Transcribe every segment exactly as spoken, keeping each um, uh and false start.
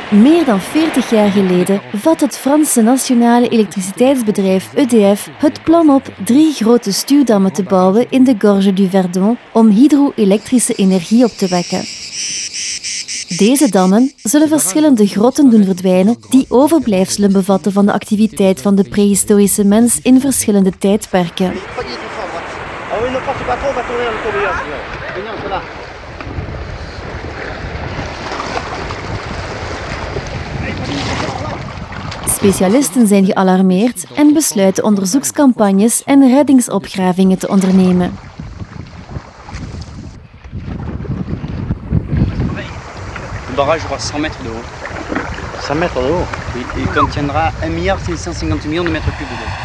Meer dan veertig jaar geleden vat het Franse nationale elektriciteitsbedrijf E D F het plan op drie grote stuwdammen te bouwen in de Gorge du Verdon om hydro-elektrische energie op te wekken. Deze dammen zullen verschillende grotten doen verdwijnen die overblijfselen bevatten van de activiteit van de prehistorische mens in verschillende tijdperken. Specialisten zijn gealarmeerd en besluiten onderzoekscampagnes en reddingsopgravingen te ondernemen. Le barrage aura cent mètres de haut. cent mètres de haut? Oui, il contiendra un milliard cinq cent cinquante millions de mètres cubes d'eau.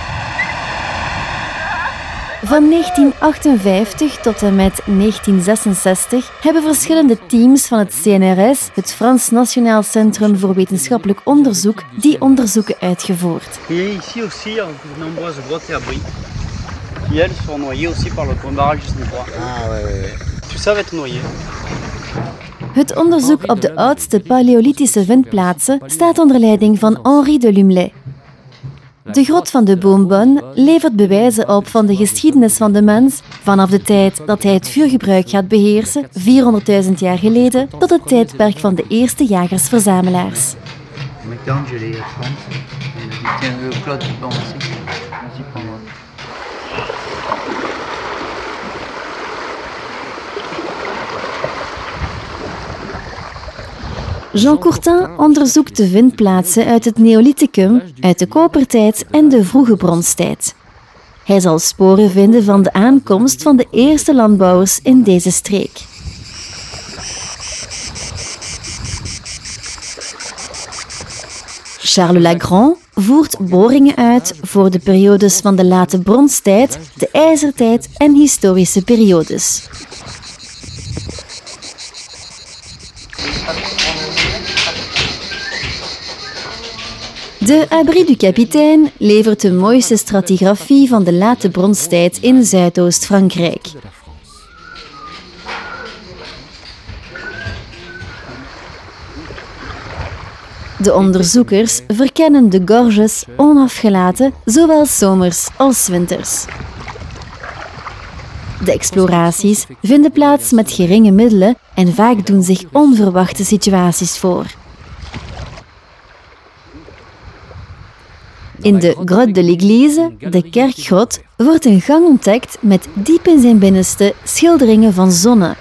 Van negentien achtenvijftig tot en met negentien zesenzestig hebben verschillende teams van het C N R S, het Frans Nationaal Centrum voor Wetenschappelijk Onderzoek, die onderzoeken uitgevoerd. Il y a ici aussi de nombreuses grottes et abris qui, elles, sont noyées aussi par le barrage de Saint-Croix. Ah ouais, ouais, ouais. Tout ça va être noyé. Het onderzoek op de oudste paleolithische vindplaatsen staat onder leiding van Henri de Lumley. De grot van de Boombonne levert bewijzen op van de geschiedenis van de mens vanaf de tijd dat hij het vuurgebruik gaat beheersen, vierhonderdduizend jaar geleden, tot het tijdperk van de eerste jagers-verzamelaars. Jean Courtin onderzoekt de vindplaatsen uit het Neolithicum, uit de kopertijd en de vroege bronstijd. Hij zal sporen vinden van de aankomst van de eerste landbouwers in deze streek. Charles Lagrand voert boringen uit voor de periodes van de late bronstijd, de ijzertijd en historische periodes. De Abri du Capitaine levert de mooiste stratigrafie van de late bronstijd in Zuidoost-Frankrijk. De onderzoekers verkennen de gorges onafgelaten, zowel zomers als winters. De exploraties vinden plaats met geringe middelen en vaak doen zich onverwachte situaties voor. In de Grotte de l'Église, de kerkgrot, wordt een gang ontdekt met diep in zijn binnenste schilderingen van zonnen.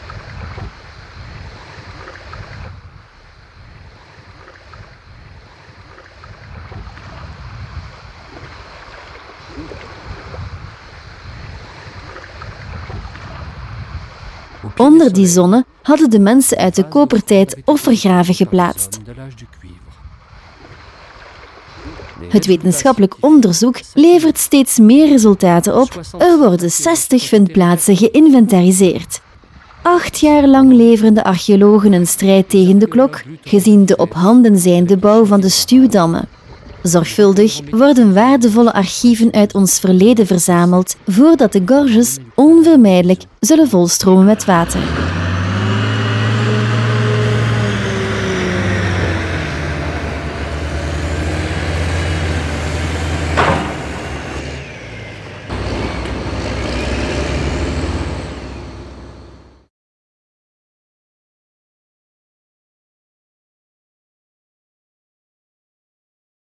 Onder die zonnen hadden de mensen uit de kopertijd offergraven geplaatst. Het wetenschappelijk onderzoek levert steeds meer resultaten op. Er worden zestig vindplaatsen geïnventariseerd. Acht jaar lang leveren de archeologen een strijd tegen de klok, gezien de op handen zijnde bouw van de stuwdammen. Zorgvuldig worden waardevolle archieven uit ons verleden verzameld, voordat de gorges onvermijdelijk zullen volstromen met water.